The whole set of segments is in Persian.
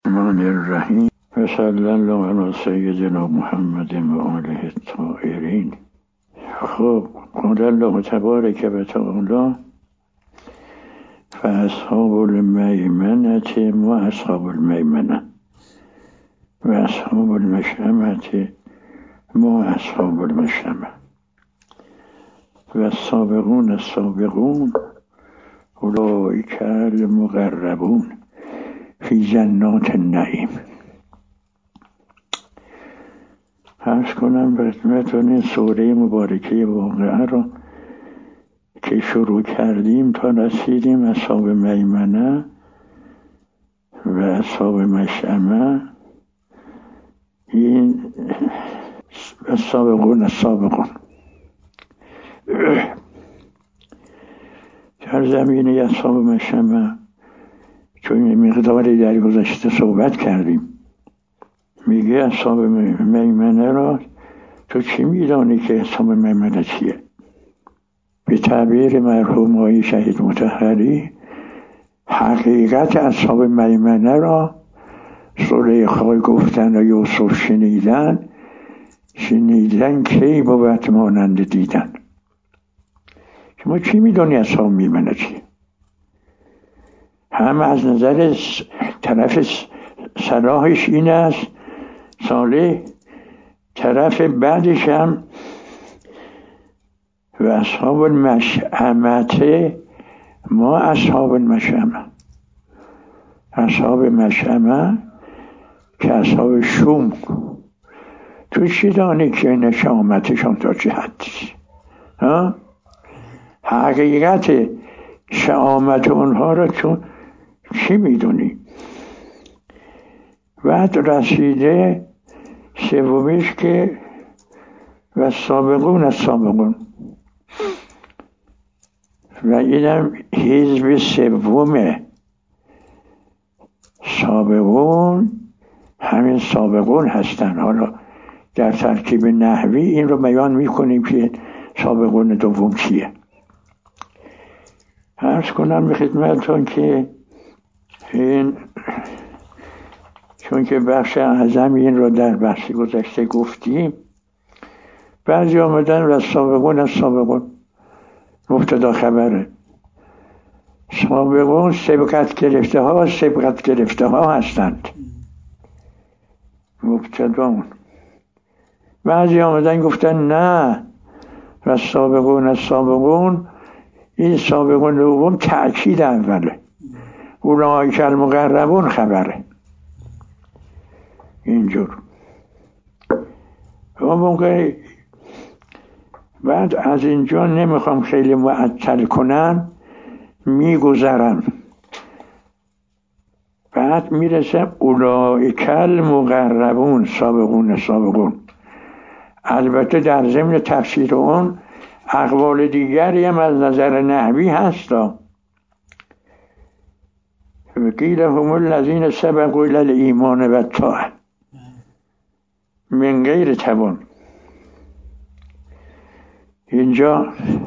الرحمن الرحیم و صلی الله علی سیدنا محمد و آله الطاهرین. خب قال الله تبارک و تعالی فاصحاب المیمنة ما اصحاب المیمنة و اصحاب المشأمة ما اصحاب المشأمة و السابقون السابقون اولئک المقربون فی جنات النعیم. عرض کنم به خدمتتون این سوره مبارکه واقعه را که شروع کردیم تا رسیدیم اصحاب میمنه و اصحاب مشأمه، این السابقون السابقون در زمینه اصحاب مشأمه چون مقداری در گذشته صحبت کردیم. میگه اصحاب میمنه را تو چی میدانی که اصحاب میمنه چیه؟ به تعبیر مرحوم آقای شهید مطهری حقیقت اصحاب میمنه را زلیخا گفتن و یوسف شنیدن کی بود مانند دیدن. شما چی میدونی اصحاب میمنه چیه؟ هم از نظر طرف صلاحش این است صالح، طرف بعدش هم و اصحاب المشأمة ما اصحاب المشأمة، اصحاب مشأمه که اصحاب شوم. تو چی دانی که نشامتشون تا چه حدی؟ حقیقت شامت اونها را چون چی میدونی؟ بعد رسیده سومیش که و سابقون السابقون و اینم حزب سومه. سابقون همین سابقون هستن. حالا در ترکیب نحوی این رو بیان میکنیم که سابقون دوم چیه. عرض کنم به خدمتتون که این چون که بخش اعظم این رو در بحث گذشته گفتیم، بعضی آمدن و سابقون السابقون مبتدا خبره. سابقون سبقت گرفته ها هستند، مبتدا. بعضی آمدن گفتن نه و سابقون السابقون این سابقون دوم تأکید اوله، اولئک المقربون خبره. اینجور موقع بعد از اینجا نمیخوام خیلی معطل کنم، میگذرم. بعد میرسه اولئک المقربون سابقون. البته در ضمن تفسیر اون اقوال دیگری هم از نظر نحوی هستا. قیل هم الذین سبقوا الی الایمان و الطاعه من غیر توان. اینجا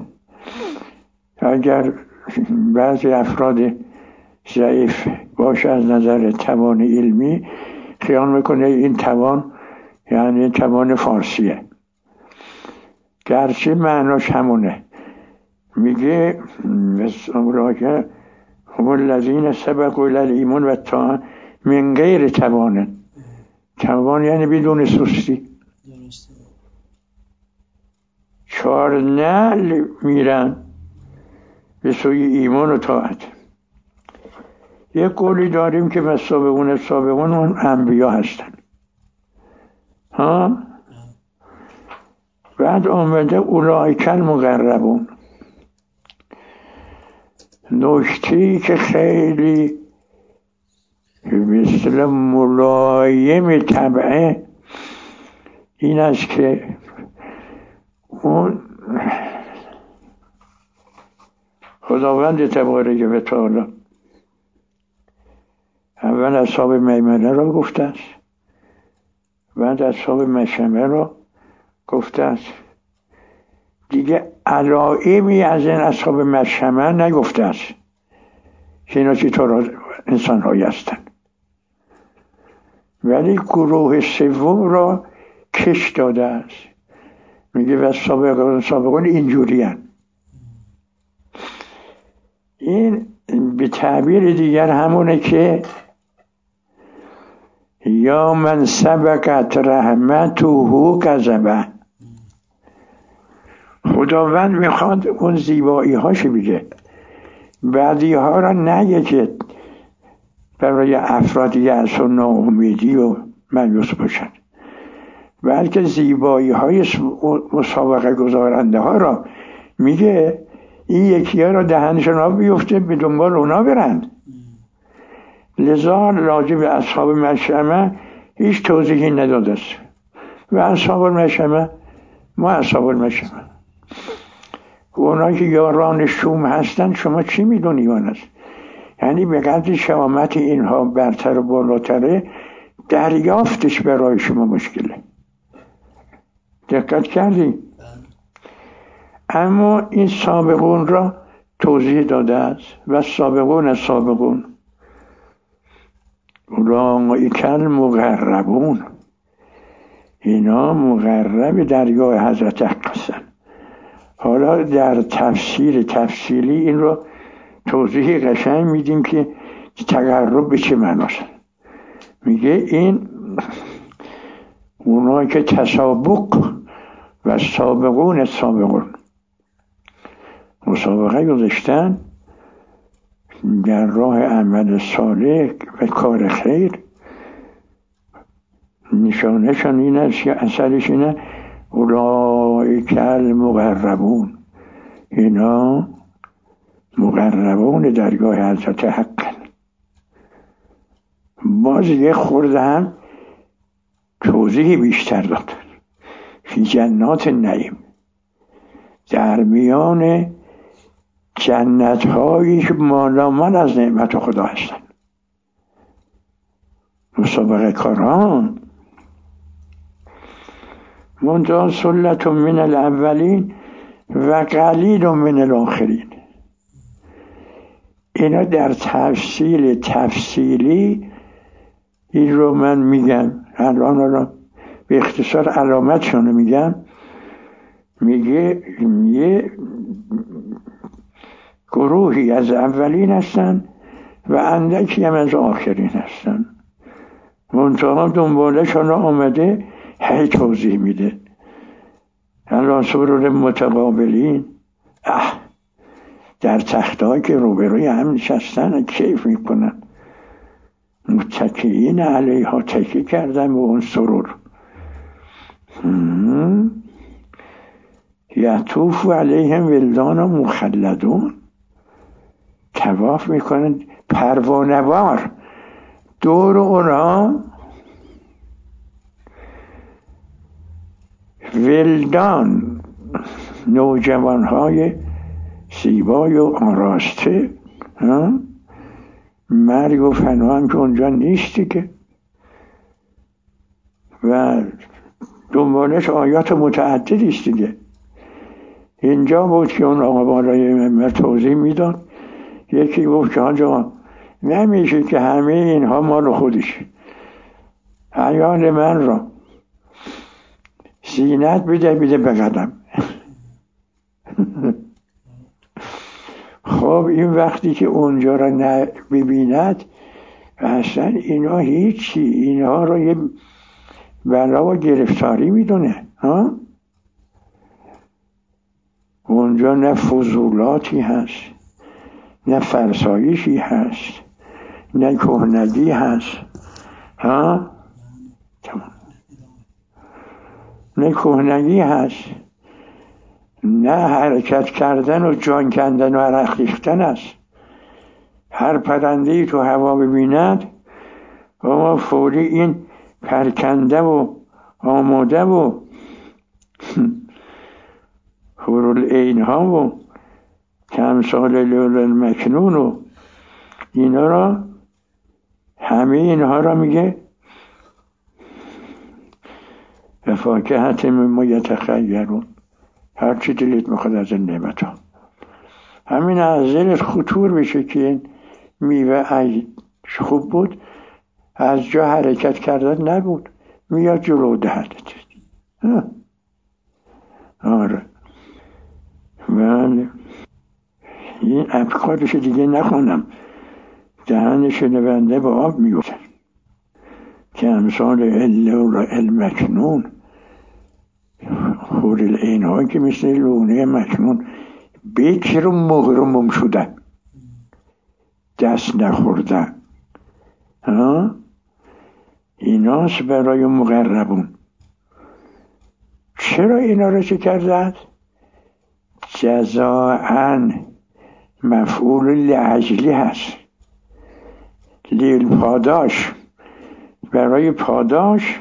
اگر بعضی افراد ضعیف باشه از نظر توان علمی، خیال میکنه این توان یعنی توان فارسیه، گرچه معناش همونه. میگه که هم الذین سبقوا الی الایمان و الطاعه من غیر توان. توان یعنی بدون سستی. چهار نعل میرن به سوی ایمان و طاعت. یک قولی داریم که السابقون اون انبیا هستن. بعد آمده اولئک المقربون. نکته‌ای که خیلی مثل ملایم طبعه این است که اون خداوند تبارک و تعالی اول اصحاب میمنه را گفته است، بعد اصحاب مشأمه را گفته است. دیگه علائمی از این اصحاب مشأمه نگفته است که اینا چطور انسان هایی هستن. ولی گروه سوم را کش داده است. میگه و سابقون اینجوری هست. این به تعبیر دیگر همونه که یا من سبقت رحمته کذبه. خداوند میخواد اون زیبایی هاشو بگه، بعدی ها را نگه که برای افراد یأس و ناامیدی و مایوس باشن، بلکه زیبایی های مسابقه گذارنده ها را میگه این یکی ها را دهنشون ها بیفته به دنبال اونا برند. لذا راجع به اصحاب مشأمه هیچ توضیحی نداده است. و اصحاب مشأمه ما اصحاب مشأمه اونایی که یاران شوم هستن شما چی میدونی اون است؟ یعنی به قدر شهامت اینها برتر و بالاتره، دریافتش برای شما مشکله. دقت کردی؟ اما این سابقون را توضیح داده است و سابقون اولئک المقربون، اینا مقرب درگاه حضرت حق هستند. حالا در تفصیلی این رو توضیح قشنگ میدیم که تقرب به چه معناست. میگه این اونایی که تسابق و سابقون مسابقه گذاشتن در راه عمل صالح و کار خیر، نشانشان این است یا اثرش اینه اولئک المقربون، اینا مقربون درگاه حضرت حق. باز یه خورده هم توضیح بیشتر دادن. فی جنات النعیم، در میان جنت هایی که مالامال از نعمت خدا هستن. مسابقه کاران منتها سلت من الاولین و قلیل من الاخرین. اینا در تفصیلی این رو من میگم، الان رو به اختصار علامتشون رو میگم. میگه یه گروهی از اولین هستن و اندکی هم از آخرین هستن. منتها دنبالشون رو آمده هی توضیح میده. الان سرور متقابلین در تختهایی که روبروی هم نشستن کیف میکنن، متکئین علیها تکی کردن به اون سرور. یطوف علیهم ولدان و مخلدون، طواف میکنن پروانه‌وار دور اونها ولدان، نوجوانهای زیبای و آراسته. مرگ و فنا هم که اونجا نیستی که، و دنبالش آیات متعددی است دیگه. اینجا بود که اون آقا بالای منبر توضیح میداد، یکی گفت که آنجا نمیشه که همه اینها مال خودش، عیال من را زینت بده به قدم. خب این وقتی که اونجا را ببیند اصلا اینا هیچی، اینها را یه بلا و گرفتاری میدونه. اونجا نه فضولاتی هست، نه فرسایشی هست، نه کهنگی هست. نه کهنگی هست، نه حرکت کردن و جان کندن و عرق ریختن است. هر پرنده‌ای تو هوا ببیند اما فوری این پرکنده و آماده و حورالعین ها و کامثال لؤلؤ المکنون و اینا را، همه اینها را میگه و فاکهة مما یتخیرون، هر چی دلت میخواد از این نعمت ها. همین از دلت خطور بشه که این میوه خوب بود، از جا حرکت کردن نبود، میاد جلو دهنت. آره بله، این افکارش دیگه نخونم، دهن شنونده با آب میوزن که امثال المکنون، حور العین ها که مثل لونه مکنون بکر و مغرموم شدن، دست نخوردن. ایناست برای مقربون. چرا اینا رو چه کردند؟ جزاءً مفعول لاجلی هست، لیل پاداش، برای پاداش.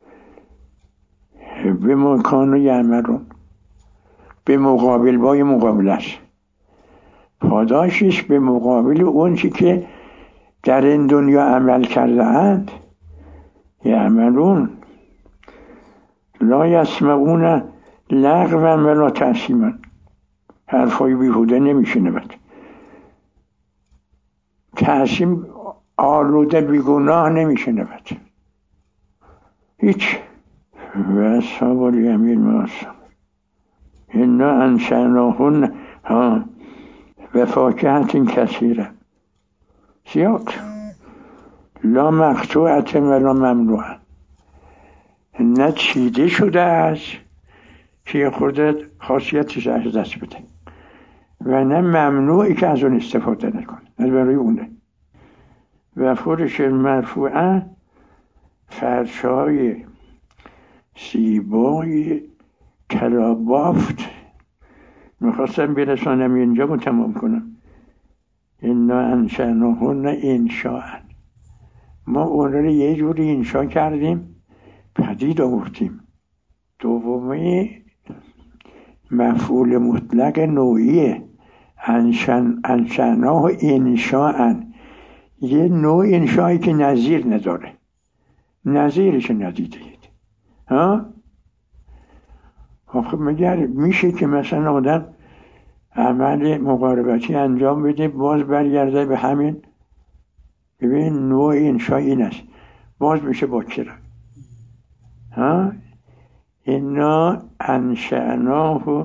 به مکان و یعملون، به مقابل بای مقابل است، پاداشش به مقابل اون چی که در این دنیا عمل کرده اند. یعملون لا یسمعون لغوا ولا تأثیما، حرفای بیهوده نمیشنود، تأثیم آلوده بیگناه نمیشنود، هیچ. و اصحاب الیمین ما اصحاب انا انشأناهن و فاکهة کثیره، زیاد، لا مقطوعة ولا ممنوعة، نه چیده شده است که خودت خاصیتش از دست بده و نه ممنوعی که از اون استفاده نکنه، از برای اونه. و فرش مرفوعه، فرشهای زیبای کلابافت. میخواستم برسانم اینجا رو تمام کنم. انا انشأناهن انشاء، ما اون رو یه جوری انشا کردیم، پدید آوردیم. دومی مفعول مطلق نوعیه، انشأناه انشاء، یه نوع انشایی که نظیر نداره، نظیرش ندیدید. آخه مگر میشه که مثلا آدم عمل مقاربتی انجام بده باز برگرده به همین؟ ببین نوع انشا این است، باز میشه با چرا. انا انشأناه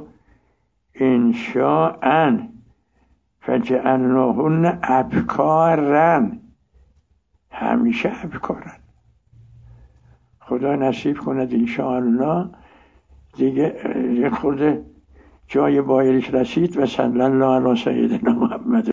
انشاء فجعلناهن ابکارا، همیشه ابکارن. خدا نصیب کند انشاءالله دیگه خود جای بایرش رسید. و صلی الله علی سیدنا محمد.